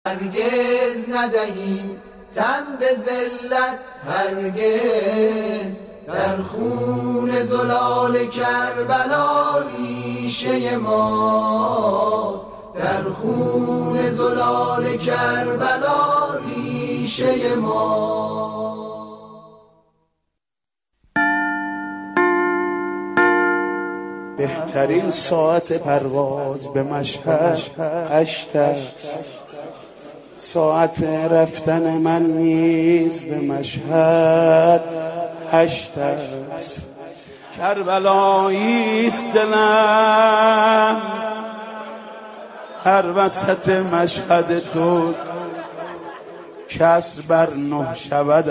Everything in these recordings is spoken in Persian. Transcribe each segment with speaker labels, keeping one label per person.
Speaker 1: هرگز ندهیم تن به ذلت، هرگز در خون زلال کربلا ریشه ماست، در خون زلال کربلا ریشه ماست.
Speaker 2: بهترین ساعت پرواز به مشهد 8 است، ساعت رفتن من نیز به مشهد 8 است. کربلایی است دلم هر وسط مشهد تو، کسر بر 9 شود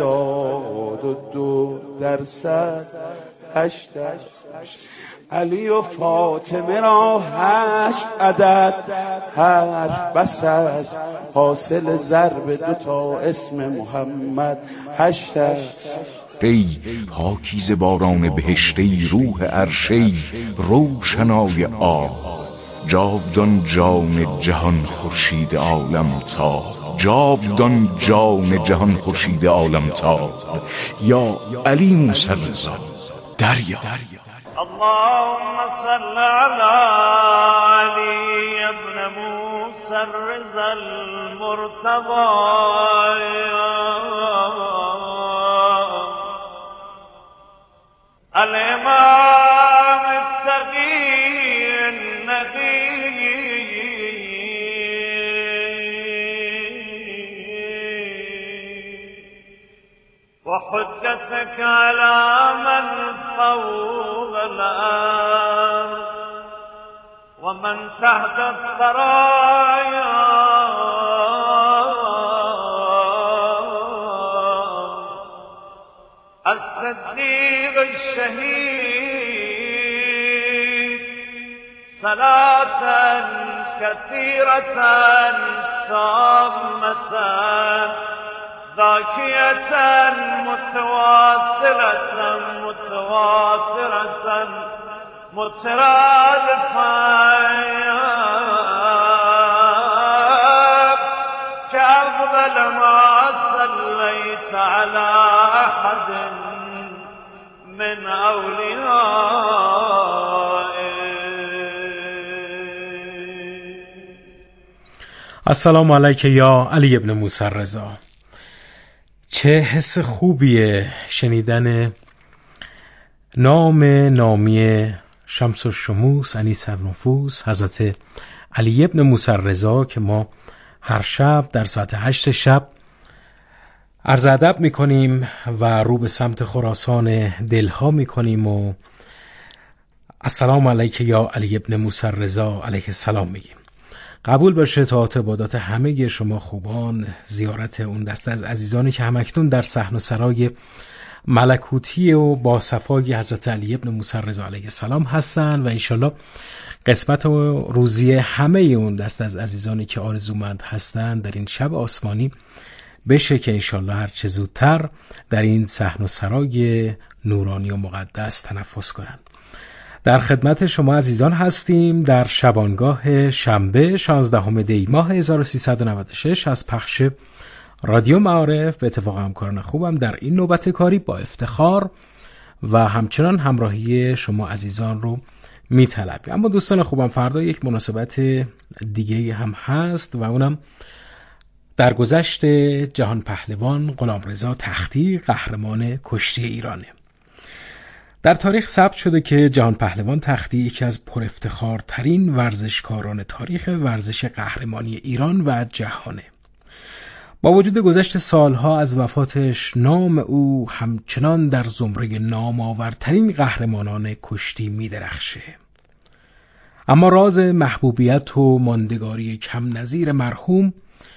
Speaker 2: 72%. 8 است. علی و فاطمه را 8 عدد حرف بس است، حاصل ضرب 2 اسم محمد 8 است.
Speaker 3: ای پاکیزه باران بهشتی، روح عرشی روشنای آب، جاودان جان جهان خورشید عالم تاب، جاودان جان جهان خورشید عالم تاب، یا علی موسی رضا دریا.
Speaker 4: اللهم صل على علي ابن موسى الرضا المرتضى الإمام التقي النبي وحجتك على من فوق الأرض ومن تحت الثرايا الصديق الشهيد صلاة كثيرة تامة ذاكية متواصلة متواترة مترادفة كأفضل ما صليت على أحد من أوليائه.
Speaker 5: السلام علیک یا علی ابن موسی رضا. چه حس خوبیه شنیدن نام نامی شمس الشموس انیس النفوس حضرت علی ابن موسی رضا که ما هر شب در ساعت 8 شب عرض ادب میکنیم و رو به سمت خراسان دلها میکنیم و السلام علیک یا علی ابن موسی رضا علیه السلام میگیم. قبول باشه طاعت عبادات همه شما خوبان، زیارت اون دسته از عزیزانی که همکنون در صحن و سرای ملکوتی و با صفای حضرت علی ابن موسی رضا علیه السلام هستن و انشالله قسمت و روزی همه اون دسته از عزیزانی که آرزومند هستن در این شب آسمانی بشه که انشالله هر چه زودتر در این صحن و سرای نورانی و مقدس تنفس کنن. در خدمت شما عزیزان هستیم در شبانگاه شنبه 16 دی ماه 1396 از پخش رادیو معارف. به اتفاق همکاران خوبم در این نوبت کاری با افتخار و همچنان همراهی شما عزیزان رو میطلبیم. اما دوستان خوبم فردا یک مناسبت دیگه هم هست و اونم درگذشت جهان پهلوان غلامرضا تختی قهرمان کشتی ایرانه. در تاریخ ثبت شده که جهان پهلوان تختی یکی از پرافتخارترین ورزشکاران تاریخ ورزش قهرمانی ایران و جهانه. با وجود گذشت سالها از وفاتش نام او همچنان در زمره نامآورترین قهرمانان کشتی می درخشه. اما راز محبوبیت و ماندگاری کم نظیر مرحوم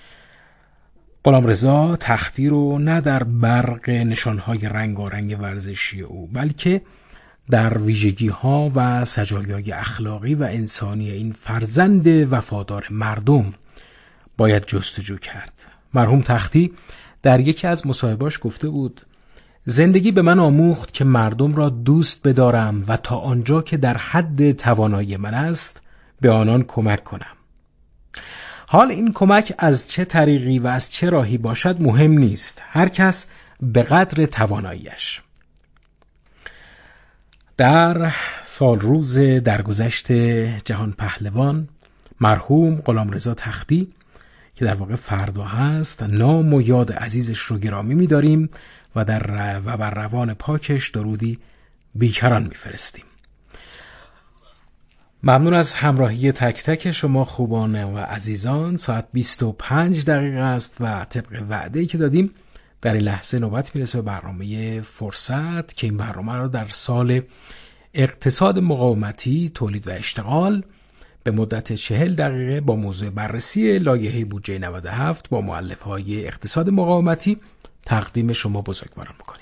Speaker 5: غلامرضا تختی رو نه در برق نشانهای رنگارنگ ورزشی او بلکه در ویژگی‌ها و سجایای اخلاقی و انسانی این فرزند وفادار مردم باید جستجو کرد. مرحوم تختی در یکی از مصاحبه‌اش گفته بود زندگی به من آموخت که مردم را دوست بدارم و تا آنجا که در حد توانایی من است به آنان کمک کنم. حال این کمک از چه طریقی و از چه راهی باشد مهم نیست، هر کس به قدر تواناییش. در سال روز درگذشت جهان پهلوان مرحوم غلامرضا تختی که در واقع فردا هست، نام و یاد عزیزش رو گرامی می‌داریم و بر روان پاکش درودی بیکران می‌فرستیم. ممنون از همراهی تک تک شما خوبان و عزیزان. ساعت 25 دقیقه است و طبق وعده‌ای که دادیم در این لحظه نوبت میرسه به برنامه فرصت که این برنامه رو در سال اقتصاد مقاومتی، تولید و اشتغال به مدت 40 دقیقه با موضوع بررسی لایحه بودجه 97 با مؤلفه‌های اقتصاد مقاومتی تقدیم شما بزرگواران می‌کنیم.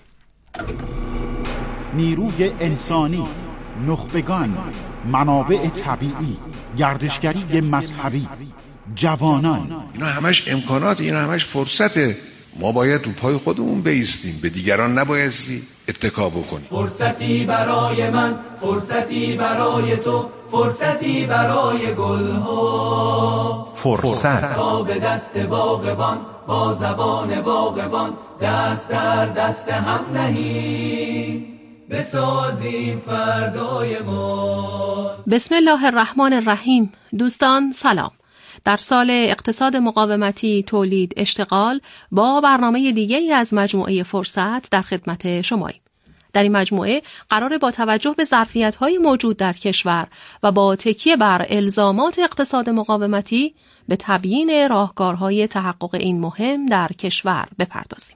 Speaker 6: نیروی انسانی، نخبگان، منابع طبیعی، گردشگری مذهبی، جوانان،
Speaker 7: اینا همش امکانات، اینا همش فرصته. ما باید رو پای خودمون بایستیم، به دیگران نبایستی اتکا بکنیم.
Speaker 1: فرصتی برای من، فرصتی برای تو، فرصتی برای گلها.
Speaker 6: فرصت
Speaker 1: تا به دست باغبان، با زبان باغبان، دست در دست هم نهیم، بسازیم فردای ما.
Speaker 8: بسم الله الرحمن الرحیم. دوستان سلام. در سال اقتصاد مقاومتی، تولید، اشتغال با برنامه دیگری از مجموعه فرصت در خدمت شماییم. در این مجموعه قراره با توجه به ظرفیت‌های موجود در کشور و با تکیه بر الزامات اقتصاد مقاومتی به تبیین راهکارهای تحقق این مهم در کشور بپردازیم.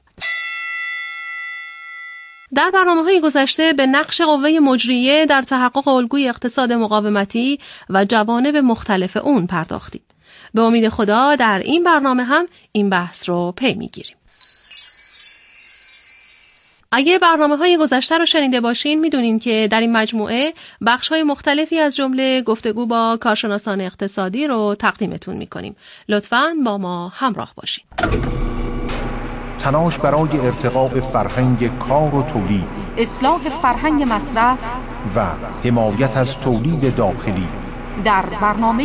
Speaker 8: در برنامه‌های گذشته به نقش قوه مجریه در تحقق الگوی اقتصاد مقاومتی و جوانب مختلف اون پرداختیم. به امید خدا در این برنامه هم این بحث رو پی میگیریم. اگه برنامه‌های گذشته رو شنیده باشین میدونین که در این مجموعه بخش‌های مختلفی از جمله گفتگو با کارشناسان اقتصادی رو تقدیمتون میکنیم. لطفاً با ما همراه باشین.
Speaker 6: تلاش برای ارتقاء فرهنگ کار و تولید،
Speaker 9: اصلاح فرهنگ مصرف
Speaker 6: و حمایت از تولید داخلی
Speaker 9: در برنامه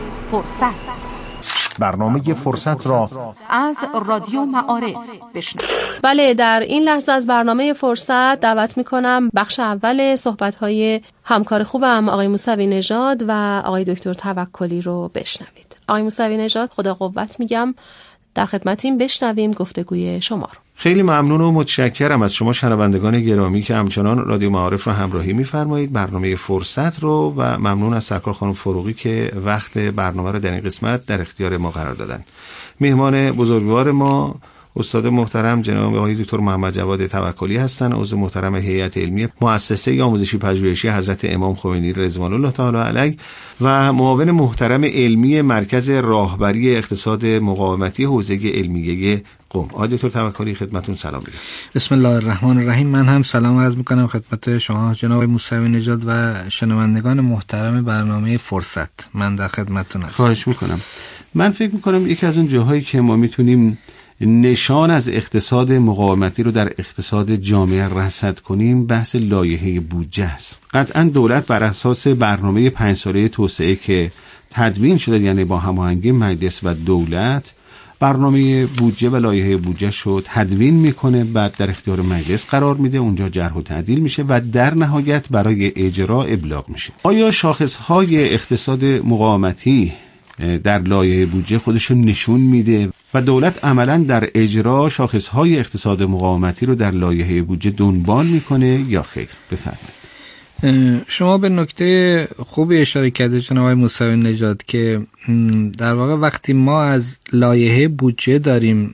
Speaker 9: فرصت.
Speaker 6: برنامه فرصت را
Speaker 9: از رادیو معارف بشنوید.
Speaker 8: بله، در این لحظه از برنامه فرصت دعوت میکنم بخش اول صحبت‌های همکار خوبم آقای موسوی نژاد و آقای دکتر توکلی رو بشنوید. آقای موسوی نژاد، خدا قوت میگم، در خدمتیم، بشنویم گفتگوی شما رو.
Speaker 10: خیلی ممنون و متشکرم از شما شنوندگان گرامی که همچنان رادیو معارف رو همراهی می‌فرمایید برنامه فرصت رو، و ممنون از سرکار خانم فروغی که وقت برنامه رو در این قسمت در اختیار ما قرار دادن. مهمان بزرگوار ما استاد محترم جناب آقای دکتر محمد جواد توکلی هستند، عضو محترم هیئت علمی مؤسسه آموزشی پژوهشی حضرت امام خمینی رضوان الله تعالی علیه و معاون محترم علمی مرکز راهبری اقتصاد مقاومتی حوزه علمیه قم. آقای دکتر توکلی خدمتتون سلام میگم.
Speaker 11: بسم الله الرحمن الرحیم. من هم سلام عرض میکنم خدمت شما جناب موسوی نژاد و شنوندگان محترم برنامه فرصت. من در خدمتتون هستم.
Speaker 10: خواهش میکنم. من فکر میکنم یکی از اون جاهایی که ما میتونیم نشان از اقتصاد مقاومتی رو در اقتصاد جامعه رصد کنیم بحث لایحه بودجه است. قطعا دولت بر اساس برنامه 5 ساله توسعه که تدوین شده، یعنی با هماهنگی مجلس و دولت، برنامه بودجه و لایحه بودجه شد تدوین میکنه، بعد در اختیار مجلس قرار میده، اونجا جرح و تعدیل میشه و در نهایت برای اجرا ابلاغ میشه. آیا شاخصهای اقتصاد مقاومتی در لایحه بودجه خودشو نشون میده و دولت عملاً در اجرا شاخصهای اقتصاد مقاومتی رو در لایحه بودجه دنبال میکنه یا خیر؟ بفرمایید.
Speaker 11: شما به نکته خوبی اشاره کردید جناب موسوی نژاد که در واقع وقتی ما از لایحه بودجه داریم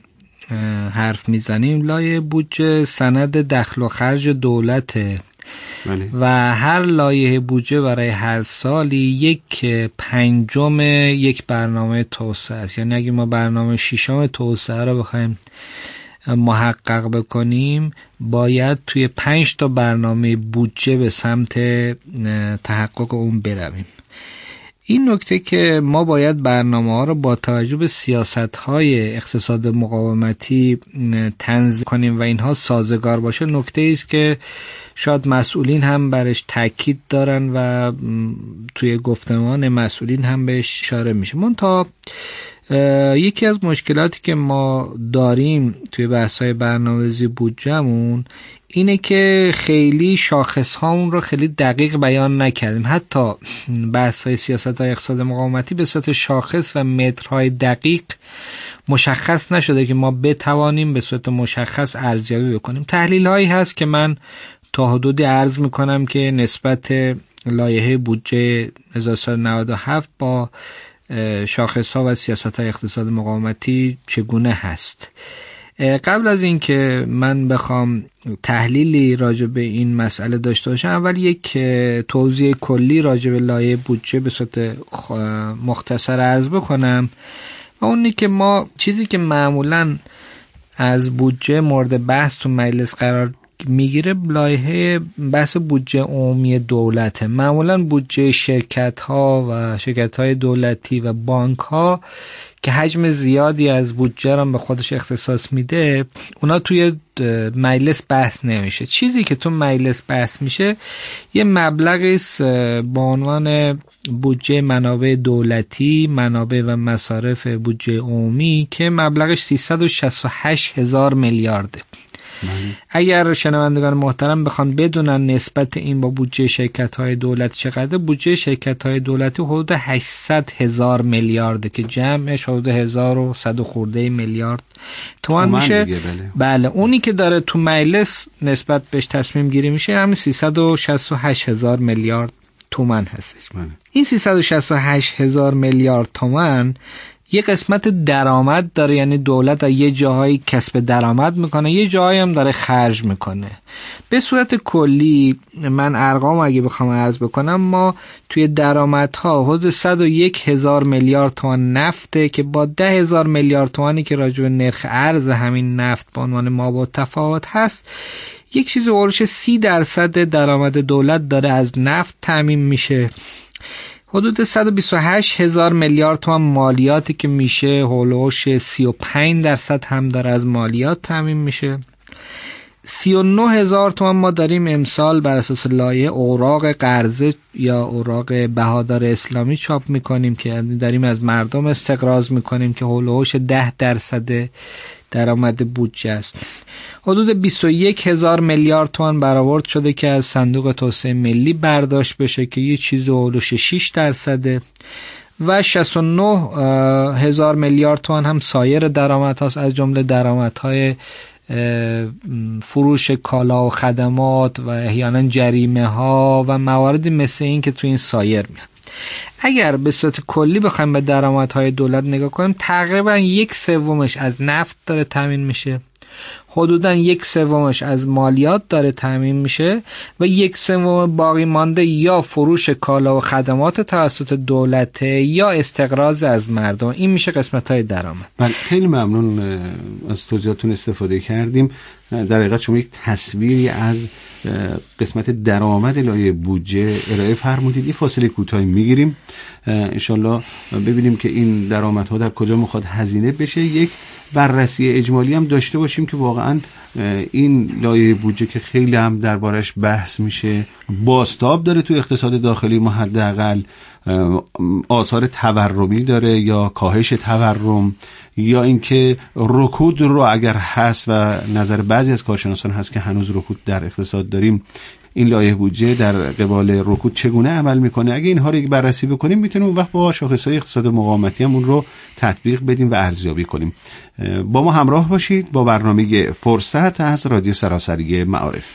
Speaker 11: حرف میزنیم، لایحه بودجه سند دخل و خرج دولته و هر لایحه بودجه برای هر سالی 1/5 یک برنامه توسعه است. یعنی اگه ما برنامه 6 توسعه رو بخوایم محقق بکنیم باید توی 5 تا برنامه بودجه به سمت تحقق اون برویم. این نکته که ما باید برنامه ها رو با توجه به سیاست های اقتصاد مقاومتی تنظیم کنیم و اینها سازگار باشه، نکته است که شاید مسئولین هم برش تاکید دارن و توی گفتمان مسئولین هم بهش اشاره میشه. منتها یکی از مشکلاتی که ما داریم توی بحث‌های برنامه‌ریزی بودجه‌مون اینه که خیلی شاخص هامون رو خیلی دقیق بیان نکردیم. حتی بحث‌های سیاست‌های اقتصاد مقاومتی به صورت شاخص و مترهای دقیق مشخص نشده که ما بتوانیم به صورت مشخص ارزیابی بکنیم. تحلیل هایی هست که من تا حدودی عرض میکنم که نسبت لایحه بودجه 1397 با شاخص ها و سیاست های اقتصاد مقاومتی چگونه هست. قبل از این که من بخوام تحلیلی راجع به این مسئله داشته باشم، اول یک توضیح کلی راجع به لایحه بودجه به صورت مختصر عرض بکنم و اونی که ما چیزی که معمولاً از بودجه مورد بحث تو مجلس قرار میگیره لایحه بحث بودجه عمومی دولته. معمولاً بودجه شرکت‌ها و شرکت‌های دولتی و بانک‌ها که حجم زیادی از بودجه را به خودش اختصاص میده، اونا توی مجلس بحث نمیشه. چیزی که تو مجلس بحث میشه یه مبلغی است با عنوان بودجه منابع دولتی، منابع و مصارف بودجه عمومی که مبلغش 368,000 میلیارده. اگر شنوندگان محترم بخوان بدونن نسبت این با بودجه شرکت‌های دولتی چقدر، بودجه شرکت‌های دولتی حدود 800,000 میلیارده که جمعش حدود 1100 خورده میلیارد تومان میشه. بله اونی که داره تو مجلس نسبت بهش تصمیم گیری میشه همین 368,000 میلیارد تومان هستش. این 368,000 میلیارد تومان یه قسمت درآمد داره، یعنی دولت از یه جاهایی کسب درآمد میکنه، یه جاهایی هم داره خرج میکنه. به صورت کلی من ارقام اگه بخوام عرض بکنم، ما توی درآمدها حدود 101,000 میلیارد تومان نفته که با 10,000 میلیارد تومانی که راجع به نرخ ارز همین نفت به عنوان مابعد تفاوت هست، یک چیز اولش 30% درآمد دولت داره از نفت تامین میشه. حدود 128,000 میلیارد تومان مالیاتی که میشه، هولوش 35% هم داره از مالیات تامین میشه. 39,000 تومان ما داریم امسال بر اساس لایحه اوراق قرضه یا اوراق بهادار اسلامی چاپ میکنیم که داریم از مردم استقراض میکنیم که هولوش 10% درآمد بودجه است. حدود 21,000 میلیارد تومان برآورد شده که از صندوق توسعه ملی برداشت بشه که یه چیز هولوش 6% و 69,000 میلیارد تومان هم سایر درآمد هاست، از جمله درآمدهای فروش کالا و خدمات و احیانا جریمه ها و مواردی مثل این که تو این سایر میاد. اگر به صورت کلی بخوایم به درآمدهای دولت نگاه کنیم، تقریبا 1/3 از نفت داره تامین میشه، حدوداً 1/3 از مالیات داره تامین میشه و 1/3 باقی مانده یا فروش کالا و خدمات توسط دولت یا استقراض از مردم. این میشه قسمت‌های درآمد.
Speaker 10: بله خیلی ممنون از توضیحاتتون استفاده کردیم. در حقیقت شما یک تصویری از قسمت درآمد لایحه بودجه ارائه فرمودید. یه فاصله کوتاهی میگیریم انشالله ببینیم که این درآمدها در کجا میخواد هزینه بشه. یک بررسی اجمالی هم داشته باشیم که واقعا این لایحه بودجه که خیلی هم دربارش بحث میشه بازتاب داره تو اقتصاد داخلی ما، حداقل آثار تورمی داره یا کاهش تورم، یا اینکه رکود رو اگر هست و نظر بعضی از کارشناسان هست که هنوز رکود در اقتصاد داریم، این لایحه بودجه در قبال رکود چگونه عمل میکنه. اگه اینها رو یک بررسی بکنیم میتونیم اون وقت با شاخصهای اقتصاد مقاومتی هم اون رو تطبیق بدیم و ارزیابی کنیم. با ما همراه باشید با برنامه فرصت از رادیو سراسری معارف.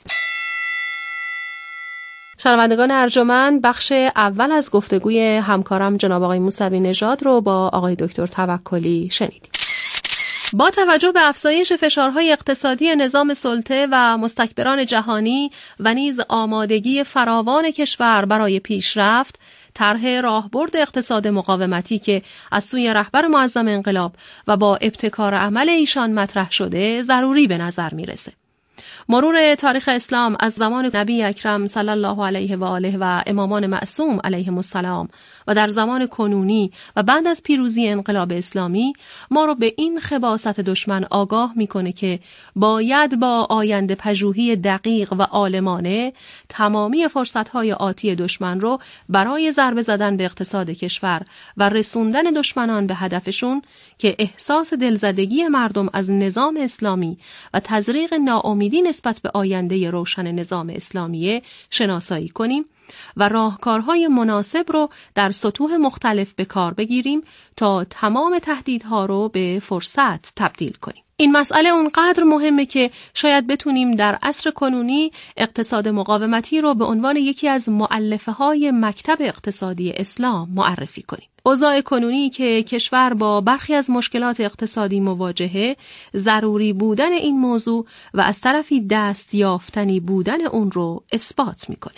Speaker 8: شنوندگان ارجمند، بخش اول از گفتگوی همکارم جناب آقای موسوی نژاد رو با آقای دکتر توکلی شنیدیم. با توجه به افزایش فشارهای اقتصادی نظام سلطه و مستکبران جهانی و نیز آمادگی فراوان کشور برای پیشرفت، طرح راهبرد اقتصاد مقاومتی که از سوی رهبر معظم انقلاب و با ابتکار عمل ایشان مطرح شده ضروری به نظر میرسه. مرور تاریخ اسلام از زمان نبی اکرم صلی الله علیه و آله و امامان معصوم علیهم السلام و در زمان کنونی و بعد از پیروزی انقلاب اسلامی ما رو به این خباثت دشمن آگاه میکنه که باید با آینده پژوهی دقیق و عالمانه تمامی فرصت‌های آتی دشمن رو برای ضربه زدن به اقتصاد کشور و رسوندن دشمنان به هدفشون که احساس دلزدگی مردم از نظام اسلامی و تزریق ناامیدی نسبت به آینده روشن نظام اسلامی شناسایی کنیم و راهکارهای مناسب رو در سطوح مختلف به کار بگیریم تا تمام تهدیدها رو به فرصت تبدیل کنیم. این مسئله اونقدر مهمه که شاید بتونیم در عصر کنونی اقتصاد مقاومتی رو به عنوان یکی از مؤلفه‌های مکتب اقتصادی اسلام معرفی کنیم. اوضاع کنونی که کشور با برخی از مشکلات اقتصادی مواجهه، ضروری بودن این موضوع و از طرفی دست یافتنی بودن اون رو اثبات میکنه.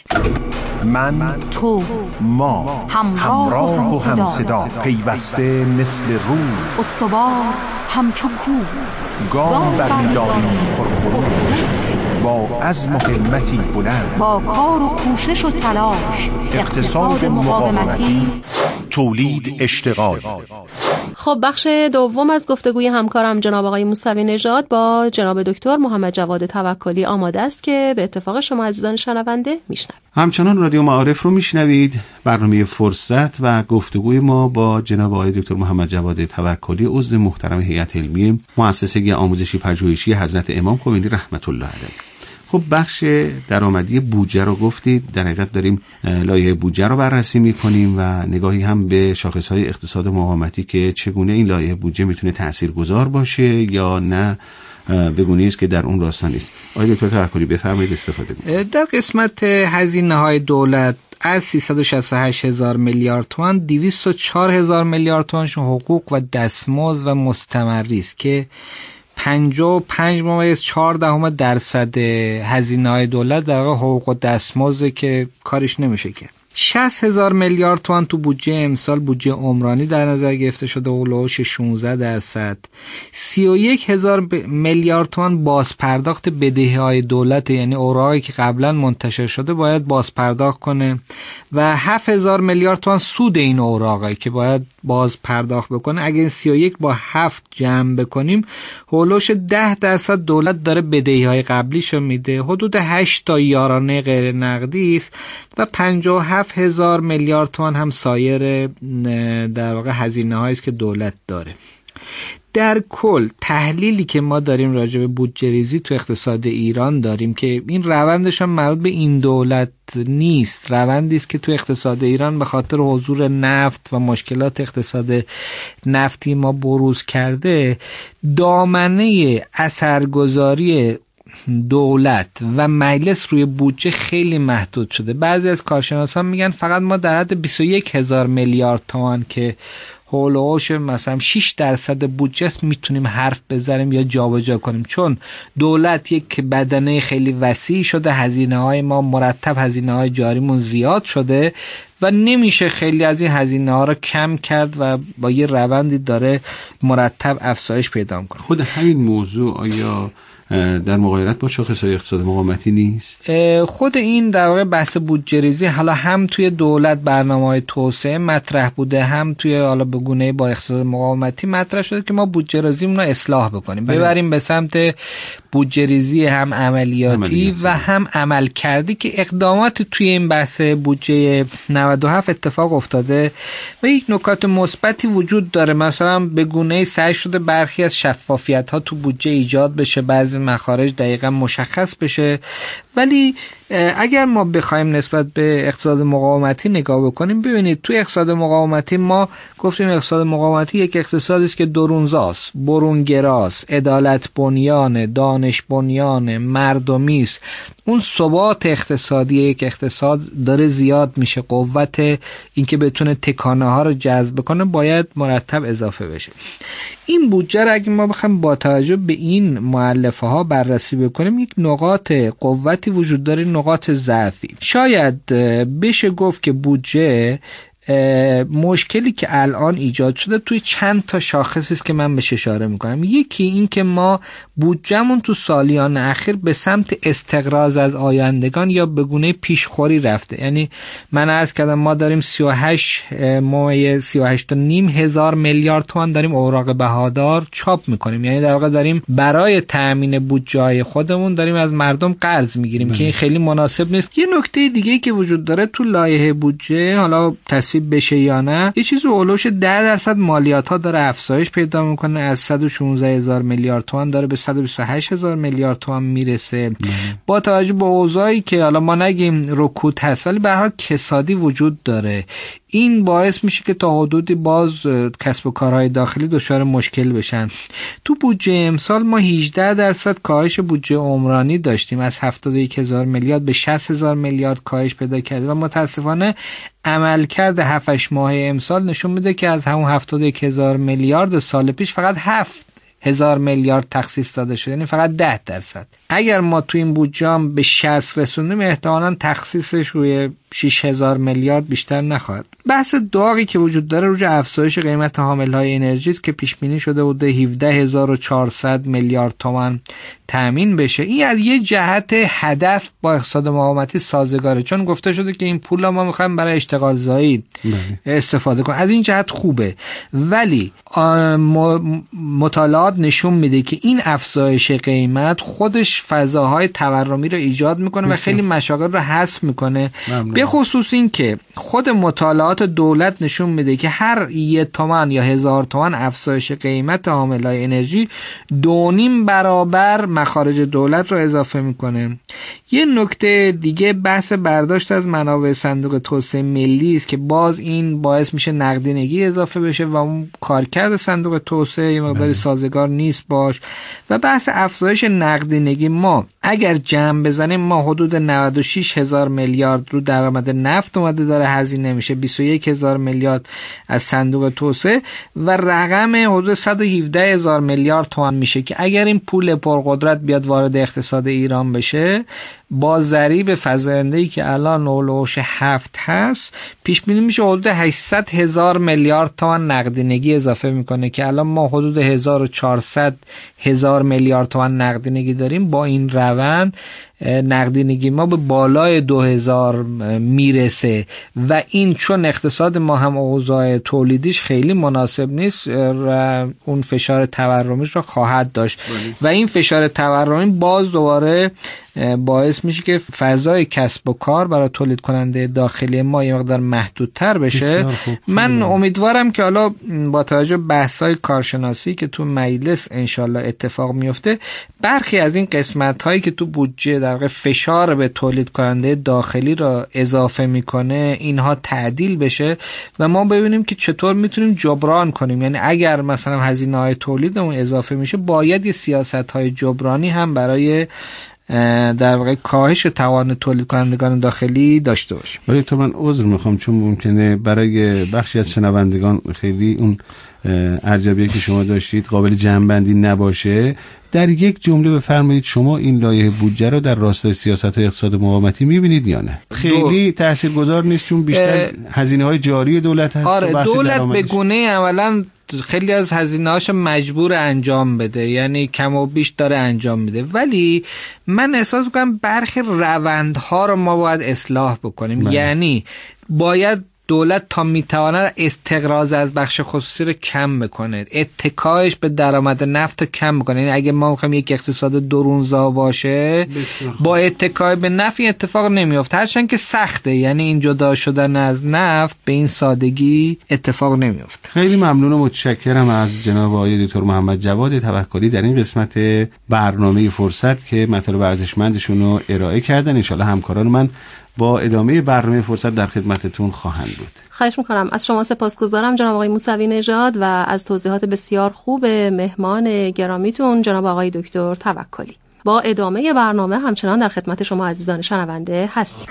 Speaker 6: من، تو، ما، همراه و همصدا، پیوسته مثل روح،
Speaker 9: استوار همچو کوه،
Speaker 6: گام برمی‌داریم پرخروش، با عزم و همتی بلند،
Speaker 9: با کار و کوشش و تلاش، اقتصاد مقاومتی،
Speaker 6: تولید اشتغال.
Speaker 8: خب بخش دوم از گفتگوی همکارم جناب آقای موسوی نژاد با جناب دکتر محمد جواد توکلی آماده است که به اتفاق شما عزیزان شنونده میشنوید.
Speaker 10: همچنان رادیو معارف رو میشنوید. برنامه فرصت و گفتگوی ما با جناب آقای دکتر محمد جواد توکلی، عضو محترم هیئت علمی مؤسسه آموزشی پژوهشی حضرت امام خمینی رحمت الله علیه. خب بخش درآمدی بودجه رو گفتید. در حقیقت داریم لایحه بودجه رو بررسی می‌کنیم و نگاهی هم به شاخص‌های اقتصاد مقاومتی که چگونه این لایحه بودجه میتونه تاثیرگذار باشه یا نه به گونه‌ای است که در اون راستا نیست. آقای دکتر توکلی بفرمایید استفاده کنید.
Speaker 11: در قسمت هزینه‌های دولت از 368,000 میلیارد تومان 204,000 میلیارد تومانشون حقوق و دستمزد و مستمری است که 55.4% هزینه‌های دولت در واقع حقوق و دستمزد که کارش نمیشه کرد. 60,000 میلیارد تومان تو بودجه امسال بودجه عمرانی در نظر گرفته شده و هولوش 16%. 31,000 میلیارد تومان بازپرداخت بدهی‌های دولت، یعنی اوراقی که قبلا منتشر شده باید بازپرداخت کنه و 7,000 میلیارد تومان سود این اوراقی که باید باز پرداخت بکنه. اگه 31 با 7 جمع بکنیم هولوش 10% دولت داره بدهی‌های قبلیشو میده، حدود 8 تا یارانه غیر نقدی است و 57,000 میلیارد تومان هم سایر در واقع هزینه‌هایی است که دولت داره. در کل تحلیلی که ما داریم راجع به بودجه ریزی تو اقتصاد ایران داریم که این روندش هم مربوط به این دولت نیست، روندی است که تو اقتصاد ایران به خاطر حضور نفت و مشکلات اقتصاد نفتی ما بروز کرده. دامنه اثرگذاری دولت و مجلس روی بودجه خیلی محدود شده. بعضی از کارشناسان میگن فقط ما در حد 21,000 میلیارد تومان که هولوش مثلا 6% بودجه میتونیم حرف بزنیم یا جابجا کنیم، چون دولت یک بدنه خیلی وسیع شده، هزینه‌های ما مرتب، هزینه‌های جاریمون زیاد شده و نمیشه خیلی از این هزینه‌ها رو کم کرد و با یه روندی داره مرتب افزایش پیدا می‌کنه.
Speaker 10: خود همین موضوع آیا در مقایرت با شاخص‌های اقتصاد مقاومتی نیست؟
Speaker 11: خود این در واقع بحث بودجه ریزی حالا هم توی دولت برنامه‌های توسعه مطرح بوده، هم توی حالا به گونه‌ای با اقتصاد مقاومتی مطرح شده که ما بودجه ریزیمون رو اصلاح بکنیم، ببریم به سمت بودجه ریزی هم عملیاتی و هم عمل کردی که اقدامات توی این بحث بودجه 97 اتفاق افتاده و یک نکات مثبتی وجود داره. مثلا به گونه‌ای سعی شده برخی از شفافیت‌ها تو بودجه ایجاد بشه، بعضی مخارج دقیقا مشخص بشه، ولی اگر ما بخوایم نسبت به اقتصاد مقاومتی نگاه بکنیم، ببینید توی اقتصاد مقاومتی ما گفتیم اقتصاد مقاومتی یک اقتصادی است که درونزاست، برونگراست، عدالت بنیان، دانش بنیان، مردمی است. اون ثبات اقتصادی یک اقتصاد داره زیاد میشه، قوت اینکه بتونه تکانه ها رو جذب کنه باید مرتب اضافه بشه. این بودجه را اگه ما بخوایم با توجه به این مؤلفه ها بررسی بکنیم، یک نقاط قوتی وجود داره، نقاط ضعفی. شاید بشه گفت که بودجه مشکلی که الان ایجاد شده توی چند تا شاخصی است که من بهش اشاره میکنم. یکی این که ما بودجهمون تو سالیان اخیر به سمت استقراض از آیندگان یا به گونه پیشخوری رفته. یعنی من عرض کردم ما داریم 38.5 هزار میلیارد تومان داریم اوراق بهادار چاپ میکنیم، یعنی در واقع داریم برای تامین بودجه های خودمون داریم از مردم قرض میگیریم که این خیلی مناسب نیست. یه نکته دیگه که وجود داره تو لایحه بودجه، حالا تصویب بشه یا نه، یه چیزی اولوش 10% مالیات ها داره افزایش پیدا میکنه، از 116 هزار میلیارد تومان داره به 128 هزار میلیارد تومان میرسه. با توجه به اوضاعی که حالا ما نگیم رکود هست ولی به هر حال کسادی وجود داره، این باعث میشه که تا حدودی باز کسب و کارهای داخلی دچار مشکل بشن. تو بودجه امسال ما 18% کاهش بودجه عمرانی داشتیم، از 71 هزار میلیارد به 60 هزار میلیارد کاهش پیدا کرده و متاسفانه عملکرد 7-8 ماه امسال نشون میده که از همون 71 هزار میلیارد سال پیش فقط 7 هزار میلیارد تخصیص داده شده، یعنی فقط 10%. اگر ما تو این بودجه هم به 60 رسوندیم احتمالاً تخصیصش روی 6,000 میلیارد بیشتر نخواهد. بحث داغی که وجود داره روی افزایش قیمت حاملهای انرژی است که پیش بینی شده بوده 17,400 میلیارد تومان تامین بشه. این از یه جهت هدف با اقتصاد مقاومتی سازگاره، چون گفته شده که این پول ما میخوایم برای اشتغال زایی استفاده کنیم. از این جهت خوبه، ولی مطالعات نشون میده که این افزایش قیمت خودش فضاهای تورمی رو ایجاد میکنه و خیلی مشاغل رو حذف میکنه. به خصوص این که خود مطالعات دولت نشون میده که هر 1 تومن یا 1000 تومن افزایش قیمت حاملهای انرژی 2.5 برابر مخارج دولت رو اضافه میکنه. یه نکته دیگه بحث برداشت از منابع صندوق توسعه ملی است که باز این باعث میشه نقدینگی اضافه بشه و اون کارکرد صندوق توسعه یه مقداری سازگار نیست باش. و بحث افزایش نقدینگی، ما اگر جمع بزنیم ما حدود 96 هزار میلیارد رو درآمد نفت اومده داره هزینه میشه، 21 هزار میلیارد از صندوق توسعه و رقم حدود 117 هزار میلیارد تومان میشه که اگر این پول پرقدرت بیاد وارد اقتصاد ایران بشه با ضریب فزاینده‌ای که الان اولوش 7 هست پیش بینی میشه حدود 800 هزار میلیارد تومان نقدینگی اضافه میکنه که الان ما حدود 1400 هزار میلیارد تومان نقدینگی داریم. با این روند نقدینگی ما به بالای 2000 میرسه و این چون اقتصاد ما هم اوضاع تولیدیش خیلی مناسب نیست و اون فشار تورمیش رو خواهد داشت و این فشار تورمی باز دوباره باعث میشه که فضای کسب و کار برای تولید کننده داخلی ما یه مقدار محدودتر بشه. من امیدوارم که حالا با توجه به بحث‌های کارشناسی که تو مجلس انشالله اتفاق میفته برخی از این قسمت‌هایی که تو بودجه در واقع فشار به تولید کننده داخلی را اضافه میکنه اینها تعدیل بشه و ما ببینیم که چطور میتونیم جبران کنیم. یعنی اگر مثلا هزینه‌های تولیدمون اضافه میشه باید یه سیاست‌های جبرانی هم برای در واقع کاهش توان تولید کنندگان داخلی داشته باشیم.
Speaker 10: ولی تو من عذر میخوام چون ممکنه برای بخشی از شنوندگان خیلی اون ارجابیه که شما داشتید قابل جمع‌بندی نباشه. در یک جمله بفرمایید شما این لایحه بودجه رو در راستای سیاست‌های اقتصاد مقاومتی می‌بینید یا نه؟ خیلی تاثیرگذار نیست چون بیشتر هزینه‌های جاری دولت هست.
Speaker 11: آره دولت به گونه عملاً خیلی از هزینه‌هاش مجبور انجام بده، یعنی کم و بیش داره انجام میده، ولی من احساس می‌کنم برخی روندها رو ما باید اصلاح بکنیم. یعنی باید دولت تا میتواند استقراض از بخش خصوصی رو کم بکنه، اتکایش به درآمد نفت رو کم بکنه. یعنی اگه ما میخوایم یک اقتصاد درونزا باشه با اتکای به نفت این اتفاق نمیفته، هرچند که سخته. یعنی این جدا شدن از نفت به این سادگی اتفاق نمیفته.
Speaker 10: خیلی ممنون و متشکرم از جناب آقای دکتر محمد جواد توکلی در این قسمت برنامه فرصت که مطالب ارزشمندشون رو ارائه کردن. ان شاءالله همکاران من با ادامه برنامه فرصت در خدمتتون خواهند بود.
Speaker 8: خواهش میکنم. از شما سپاسگزارم جناب آقای موسوی نژاد و از توضیحات بسیار خوب مهمان گرامیتون جناب آقای دکتر توکلی. با ادامه برنامه همچنان در خدمت شما عزیزان شنونده هستیم.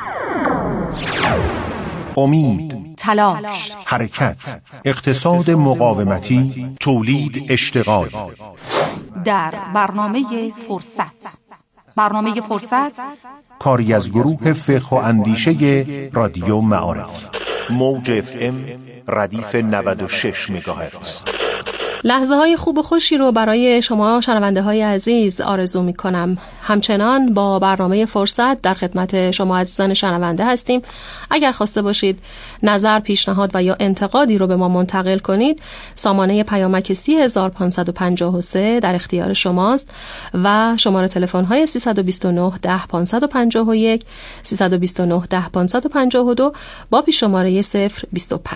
Speaker 6: امید،
Speaker 9: تلاش،
Speaker 6: حرکت، اقتصاد مقاومتی، تولید، اشتغال.
Speaker 9: در برنامه فرصت. برنامه فرصت
Speaker 6: کاری از گروه فقه و اندیشه رادیو معارف. موج FM ردیف 96 مگاهرتز.
Speaker 8: لحظه های خوب و خوشی رو برای شما شنونده های عزیز آرزو می کنم. همچنان با برنامه فرصت در خدمت شما عزیزان شنونده هستیم. اگر خواسته باشید نظر، پیشنهاد و یا انتقادی رو به ما منتقل کنید، سامانه پیامک 30553 در اختیار شماست و شماره تلفن های 329 10 551 329 10 552 با پیش شماره 025.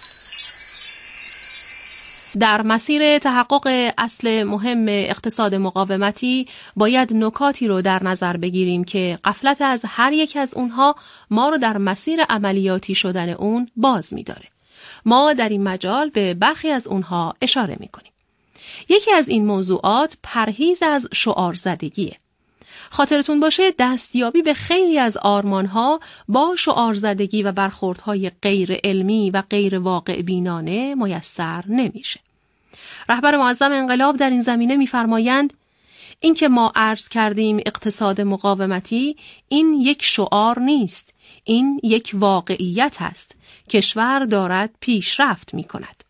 Speaker 8: در مسیر تحقق اصل مهم اقتصاد مقاومتی باید نکاتی رو در نظر بگیریم که غفلت از هر یک از اونها ما رو در مسیر عملیاتی شدن اون باز می‌داره. ما در این مجال به برخی از اونها اشاره می‌کنیم. یکی از این موضوعات پرهیز از شعار زدگیه. خاطرتون باشه دستیابی به خیلی از آرمانها با شعار زدگی و برخوردهای غیر علمی و غیر واقع بینانه میسر نمیشه. رهبر معظم انقلاب در این زمینه میفرمایند این که ما عرض کردیم اقتصاد مقاومتی، این یک شعار نیست، این یک واقعیت است. کشور دارد پیشرفت میکند.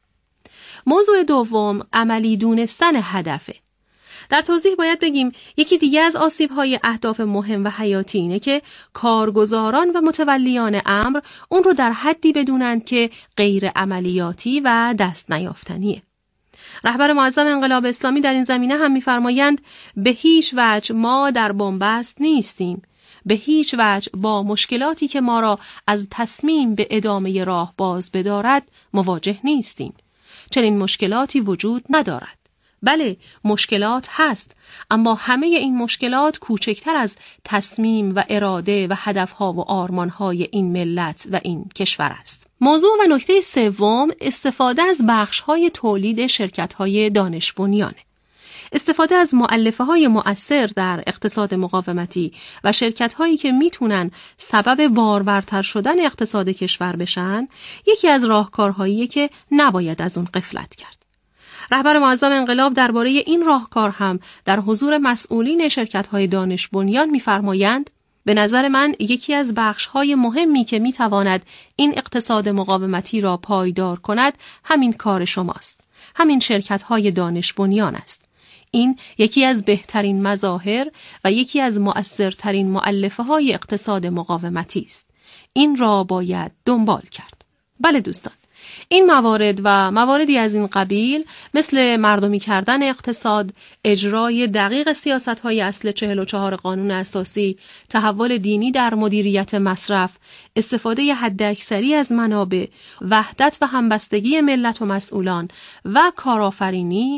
Speaker 8: موضوع دوم عملی دونستن هدفه. در توضیح باید بگیم یکی دیگه از آسیب‌های اهداف مهم و حیاتی اینه که کارگزاران و متولیان امر اون رو در حدی بدونند که غیر عملیاتی و دست نیافتنیه. رهبر معظم انقلاب اسلامی در این زمینه هم می‌فرمایند به هیچ وجه ما در بنبست نیستیم. به هیچ وجه با مشکلاتی که ما را از تصمیم به ادامه راه باز بدارد مواجه نیستیم. چنین مشکلاتی وجود ندارد. بله، مشکلات هست، اما همه این مشکلات کوچکتر از تصمیم و اراده و هدفها و آرمانهای این ملت و این کشور است. موضوع و نکته سوم استفاده از بخش‌های تولید شرکت‌های دانش بنیانه. استفاده از مؤلفه‌های مؤثر در اقتصاد مقاومتی و شرکت‌هایی که میتونن سبب بارورتر شدن اقتصاد کشور بشن، یکی از راهکارهاییه که نباید از اون غفلت کرد. رهبر معظم انقلاب درباره این راهکار هم در حضور مسئولین شرکت‌های دانش بنیان می‌فرمایند به نظر من یکی از بخش‌های مهمی که می‌تواند این اقتصاد مقاومتی را پایدار کند همین کار شماست. همین شرکت‌های دانش بنیان است. این یکی از بهترین مظاهر و یکی از مؤثرترین مؤلفه‌های اقتصاد مقاومتی است. این را باید دنبال کرد. بله دوستان، این موارد و مواردی از این قبیل مثل مردمی کردن اقتصاد، اجرای دقیق سیاست‌های اصل 44 قانون اساسی، تحول دینی در مدیریت مصرف، استفاده حداکثری از منابع، وحدت و همبستگی ملت و مسئولان و کارآفرینی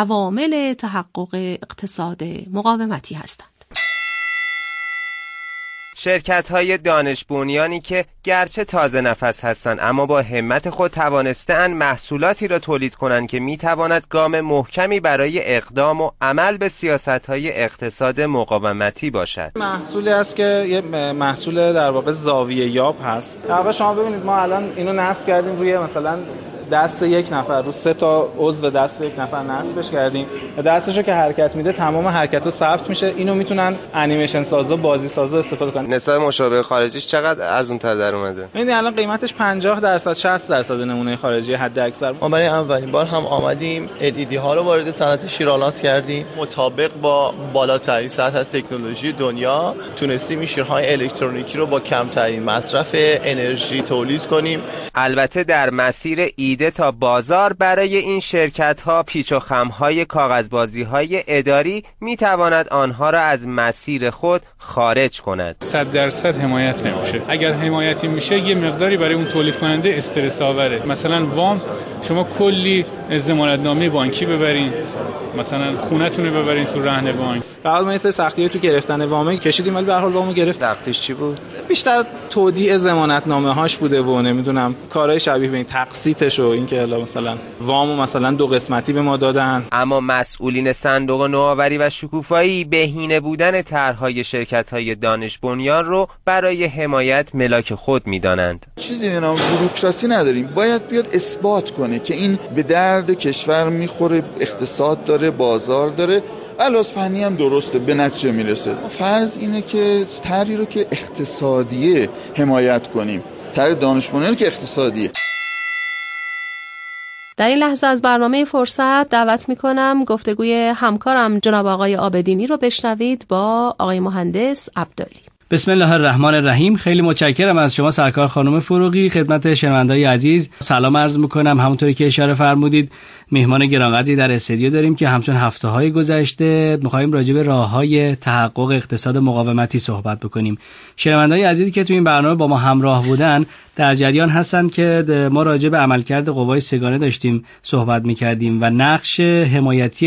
Speaker 8: عوامل تحقق اقتصاد مقاومتی هستند.
Speaker 12: شرکت‌های دانش بنیانی که گرچه تازه نفس هستند اما با همت خود توانسته‌اند محصولاتی را تولید کنند که می‌تواند گام محکمی برای اقدام و عمل به سیاست‌های اقتصاد مقاومتی باشد.
Speaker 13: محصولی است که یه محصول در واقع زاویه یاب هست. در واقع شما ببینید ما الان اینو نصب کردیم روی مثلا دست یک نفر، رو 3 تا عضو دست یک نفر نصبش کردیم و دستشو که حرکت میده تمام حرکت‌ها ثبت میشه. اینو میتونن انیمیشن سازا، بازی سازا استفاده کنن.
Speaker 12: نسبت مشابه خارجیش چقدر از اون در اومده؟
Speaker 13: ببینید الان قیمتش 50% 60% نمونه خارجی حد اکثر.
Speaker 14: ما برای اولین بار هم آمدیم LED ها رو وارد صنعت شیرالات کردیم. مطابق با بالاترین سطح از تکنولوژی دنیا تونستیم شیرهای الکترونیکی رو با کمترین مصرف انرژی تولید کنیم.
Speaker 12: البته در مسیر تا بازار برای این شرکت‌ها پیچ و خم‌های کاغذبازی‌های اداری می‌تواند آنها را از مسیر خود خارج کند.
Speaker 15: 100% حمایت نمیشه. اگر حمایتی میشه یه مقداری برای اون تولید کننده استرس آوره. مثلا وام شما کلی ضمانتنامه بانکی ببرین، مثلا خونه‌تون رو ببرین تو رهن بانک.
Speaker 13: به حال ما یه سری سختی‌ها تو گرفتن وام کشیدیم ولی به هر حال وامو گرفت.
Speaker 12: وقتش چی بود؟
Speaker 13: بیشتر تودیع ضمانتنامه‌هاش بوده و نمیدونم کارهای شبیه به این تقسیطش و اینکه مثلا وامو مثلا 2 قسمتی به ما دادن.
Speaker 12: اما مسئولین صندوق نوآوری و شکوفایی بهینه بودن طرح‌های شرکت‌های دانش بنیان رو برای حمایت ملاک خود می‌دانند.
Speaker 16: چیزی به نام بوروکراسی نداریم. باید بیاد اثبات کنه که این به درد کشور می‌خوره، اقتصاد داره، بازار داره. علاوه فنی هم درسته، به نتیجه میرسه. فرض اینه که طرحی رو که اقتصادیه حمایت کنیم، طرح دانش بنیان که اقتصادیه.
Speaker 8: در این لحظه از برنامه فرصت دعوت میکنم گفتگوی همکارم جناب آقای عابدینی رو بشنوید با آقای مهندس عبدالی.
Speaker 17: بسم الله الرحمن الرحیم. خیلی متشکرم از شما سرکار خانم فروغی. خدمت شنوندگان عزیز سلام عرض میکنم. همونطوری که اشاره فرمودید مهمان گرانقدری در استودیو داریم که همچون هفته‌های گذشته می‌خوایم راجع به راه‌های تحقق اقتصاد مقاومتی صحبت بکنیم. شنوندگان عزیزی که تو این برنامه با ما همراه بودن در جریان هستن که ما راجع به عملکرد قوای سگانه داشتیم صحبت می‌کردیم و نقش حمایتی